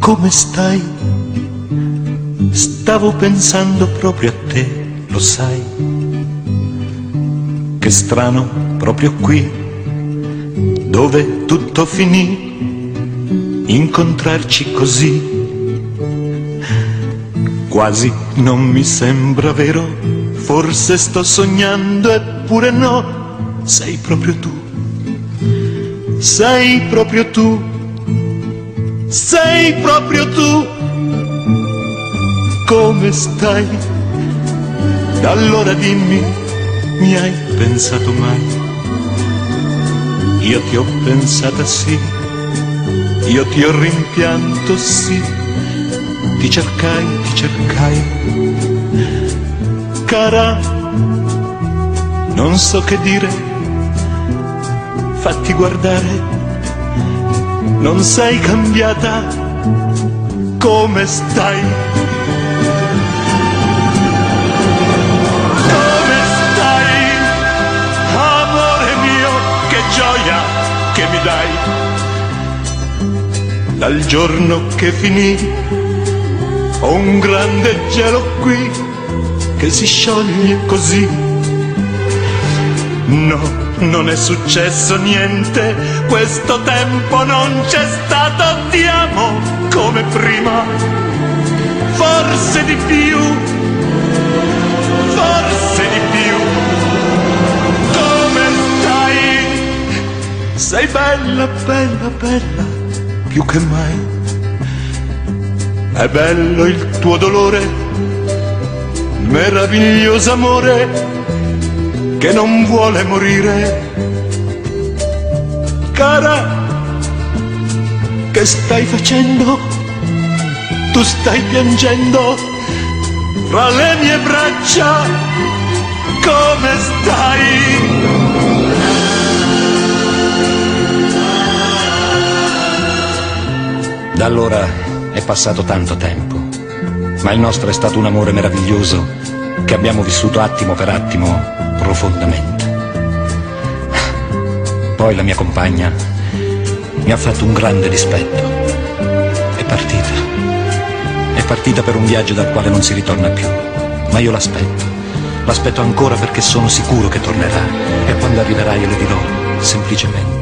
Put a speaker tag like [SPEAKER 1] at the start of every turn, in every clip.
[SPEAKER 1] Come stai? Stavo pensando proprio a te, lo sai? Che strano, proprio qui, dove tutto finì, incontrarci così. Quasi non mi sembra vero, forse sto sognando, eppure no, sei proprio tu. Sei proprio tu. Sei proprio tu. Come stai? Allora dimmi, mi hai pensato mai? Io ti ho pensata sì, io ti ho rimpianto sì, ti cercai, cara, non so che dire, fatti guardare. Non sei cambiata, come stai? Come stai, amore mio, che gioia che mi dai. Dal giorno che finì, ho un grande gelo qui, che si scioglie così. No, non è successo niente, questo tempo non c'è stato, ti amo come prima, forse di più, forse di più. Come stai? Sei bella, bella, bella, più che mai. È bello il tuo dolore, meraviglioso amore, che non vuole morire. Cara, che stai facendo? Tu stai piangendo fra le mie braccia, come stai?
[SPEAKER 2] Da allora è passato tanto tempo, ma il nostro è stato un amore meraviglioso che abbiamo vissuto attimo per attimo profondamente. Poi la mia compagna mi ha fatto un grande dispetto. È partita per un viaggio dal quale non si ritorna più. Ma io l'aspetto ancora perché sono sicuro che tornerà. E quando arriverà io le dirò semplicemente: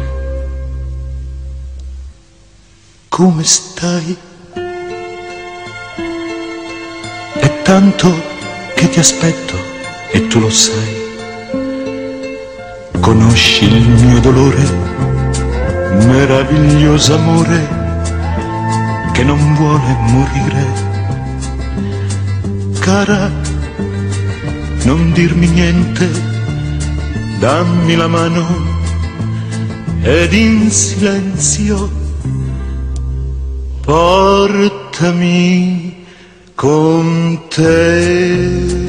[SPEAKER 1] come stai? È tanto che ti aspetto e tu lo sai. Conosci il mio dolore, meraviglioso amore, che non vuole morire. Cara, non dirmi niente, dammi la mano ed in silenzio portami con te.